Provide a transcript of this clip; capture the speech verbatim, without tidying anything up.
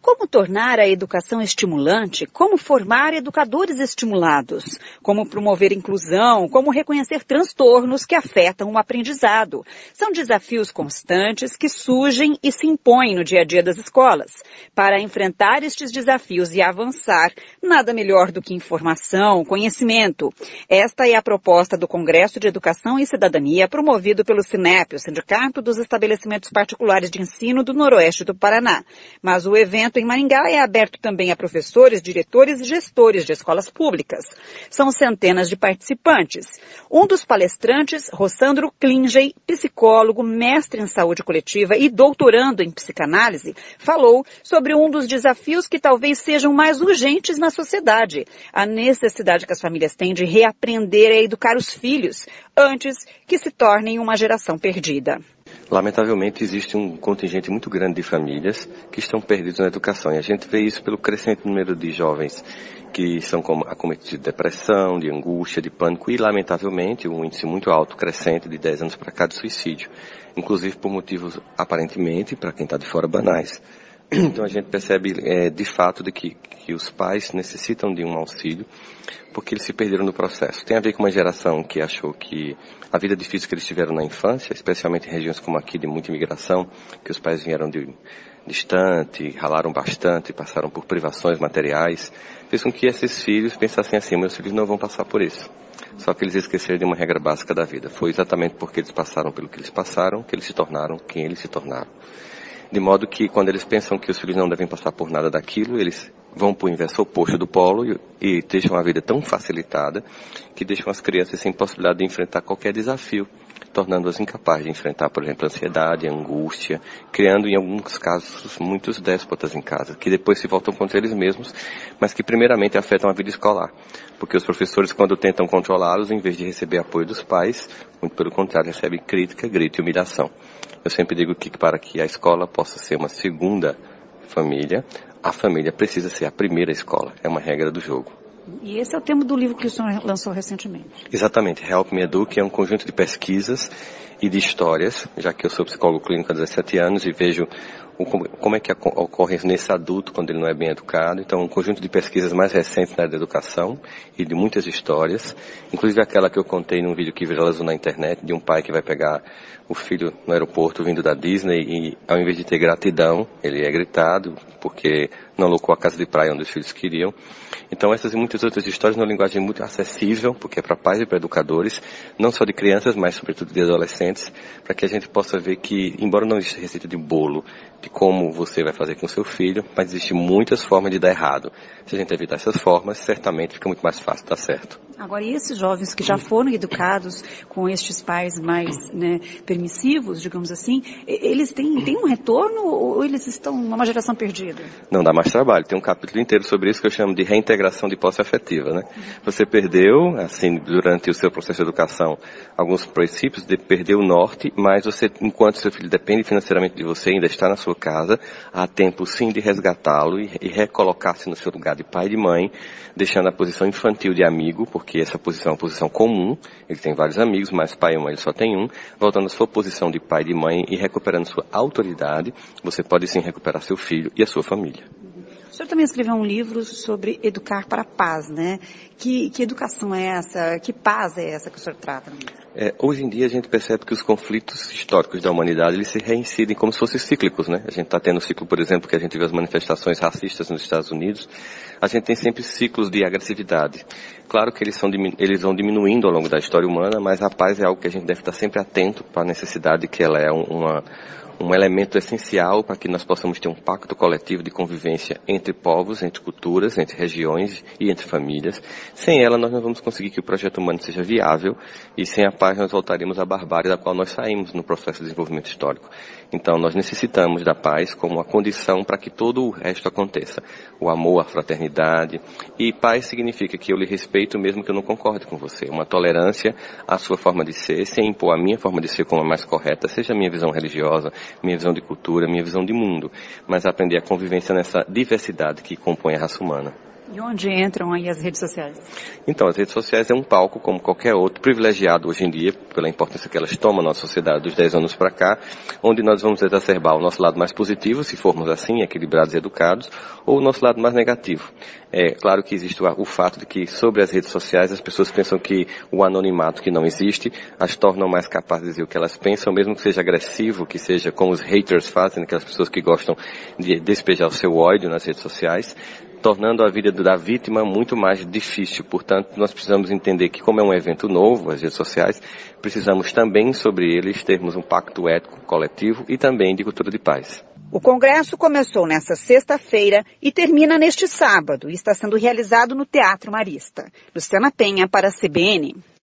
Como tornar a educação estimulante? Como formar educadores estimulados? Como promover inclusão? Como reconhecer transtornos que afetam o aprendizado? São desafios constantes que surgem e se impõem no dia a dia das escolas. Para enfrentar estes desafios e avançar, nada melhor do que informação, conhecimento. Esta é a proposta do Congresso de Educação e Cidadania, promovido pelo SINEP, o Sindicato dos Estabelecimentos Particulares de Ensino do Noroeste do Paraná. Mas o evento em Maringá é aberto também a professores, diretores e gestores de escolas públicas. São centenas de participantes. Um dos palestrantes, Rossandro Klingey, psicólogo, mestre em saúde coletiva e doutorando em psicanálise, falou sobre um dos desafios que talvez sejam mais urgentes na sociedade, a necessidade que as famílias têm de reaprender a educar os filhos antes que se tornem uma geração perdida. Lamentavelmente, existe um contingente muito grande de famílias que estão perdidas na educação. E a gente vê isso pelo crescente número de jovens que são acometidos de depressão, de angústia, de pânico e, lamentavelmente, um índice muito alto, crescente, de dez anos para cá, de suicídio. Inclusive por motivos, aparentemente, para quem está de fora, banais. Então a gente percebe é, de fato de que, que os pais necessitam de um auxílio porque eles se perderam no processo. Tem a ver com uma geração que achou que a vida difícil que eles tiveram na infância, especialmente em regiões como aqui de muita imigração, que os pais vieram de distante, ralaram bastante, passaram por privações materiais, fez com que esses filhos pensassem assim, meus filhos não vão passar por isso. Só que eles esqueceram de uma regra básica da vida. Foi exatamente porque eles passaram pelo que eles passaram, que eles se tornaram quem eles se tornaram. De modo que, quando eles pensam que os filhos não devem passar por nada daquilo, eles vão para o inverso oposto do polo e, e deixam a vida tão facilitada que deixam as crianças sem possibilidade de enfrentar qualquer desafio, tornando-as incapazes de enfrentar, por exemplo, a ansiedade, a angústia, criando, em alguns casos, muitos déspotas em casa, que depois se voltam contra eles mesmos, mas que primeiramente afetam a vida escolar. Porque os professores, quando tentam controlá-los, em vez de receber apoio dos pais, muito pelo contrário, recebem crítica, grito e humilhação. Eu sempre digo que para que a escola possa ser uma segunda família, a família precisa ser a primeira escola. É uma regra do jogo. E esse é o tema do livro que o senhor lançou recentemente. Exatamente. Help Me Eduque é um conjunto de pesquisas e de histórias, já que eu sou psicólogo clínico há dezessete anos e vejo o, como é que ocorre nesse adulto quando ele não é bem educado. Então, um conjunto de pesquisas mais recentes na área da educação e de muitas histórias, inclusive aquela que eu contei num vídeo que viralizou na internet, de um pai que vai pegar o filho no aeroporto vindo da Disney e, ao invés de ter gratidão, ele é gritado porque não alocou a casa de praia onde os filhos queriam. Então, essas e muitas outras histórias numa linguagem muito acessível, porque é para pais e para educadores, não só de crianças, mas sobretudo de adolescentes, para que a gente possa ver que, embora não exista receita de bolo, de como você vai fazer com o seu filho, mas existem muitas formas de dar errado. Se a gente evitar essas formas, certamente fica muito mais fácil dar certo. Agora, e esses jovens que já foram educados com estes pais mais, né, permissivos, digamos assim, eles têm, têm um retorno ou eles estão numa geração perdida? Não, dá mais trabalho. Tem um capítulo inteiro sobre isso que eu chamo de reintegração de posse afetiva, né? Você perdeu, assim, durante o seu processo de educação, alguns princípios, de perder o norte, mas você, enquanto seu filho depende financeiramente de você, ainda está na sua casa, há tempo sim de resgatá-lo e, e recolocar-se no seu lugar de pai e de mãe, deixando a posição infantil de amigo, porque essa posição é uma posição comum, ele tem vários amigos, mas pai e mãe ele só tem um, voltando à sua posição de pai e de mãe e recuperando sua autoridade, você pode sim recuperar seu filho e a sua família. O senhor também escreveu um livro sobre educar para a paz, né? Que, que educação é essa? Que paz é essa que o senhor trata no livro? É, hoje em dia a gente percebe que os conflitos históricos da humanidade eles se reincidem como se fossem cíclicos, né? A gente está tendo um ciclo, por exemplo, que a gente vê as manifestações racistas nos Estados Unidos. A gente tem sempre ciclos de agressividade. Claro que eles, são, eles vão diminuindo ao longo da história humana, mas a paz é algo que a gente deve estar sempre atento para a necessidade que ela é uma... um elemento essencial para que nós possamos ter um pacto coletivo de convivência entre povos, entre culturas, entre regiões e entre famílias. Sem ela, nós não vamos conseguir que o projeto humano seja viável e sem a paz nós voltaremos à barbárie da qual nós saímos no processo de desenvolvimento histórico. Então, nós necessitamos da paz como uma condição para que todo o resto aconteça. O amor, a fraternidade. E paz significa que eu lhe respeito mesmo que eu não concorde com você. Uma tolerância à sua forma de ser, sem impor a minha forma de ser como a mais correta, seja a minha visão religiosa, minha visão de cultura, minha visão de mundo, mas aprender a convivência nessa diversidade que compõe a raça humana. E onde entram aí as redes sociais? Então, as redes sociais é um palco, como qualquer outro, privilegiado hoje em dia, pela importância que elas tomam na nossa sociedade dos dez anos para cá, onde nós vamos exacerbar o nosso lado mais positivo, se formos assim, equilibrados e educados, ou o nosso lado mais negativo. É claro que existe o, o fato de que, sobre as redes sociais, as pessoas pensam que o anonimato que não existe as tornam mais capazes de dizer o que elas pensam, mesmo que seja agressivo, que seja como os haters fazem, aquelas pessoas que gostam de despejar o seu ódio nas redes sociais, tornando a vida da vítima muito mais difícil. Portanto, nós precisamos entender que, como é um evento novo, as redes sociais, precisamos também, sobre eles, termos um pacto ético coletivo e também de cultura de paz. O congresso começou nesta sexta-feira e termina neste sábado e está sendo realizado no Teatro Marista. Luciana Penha para a C B N.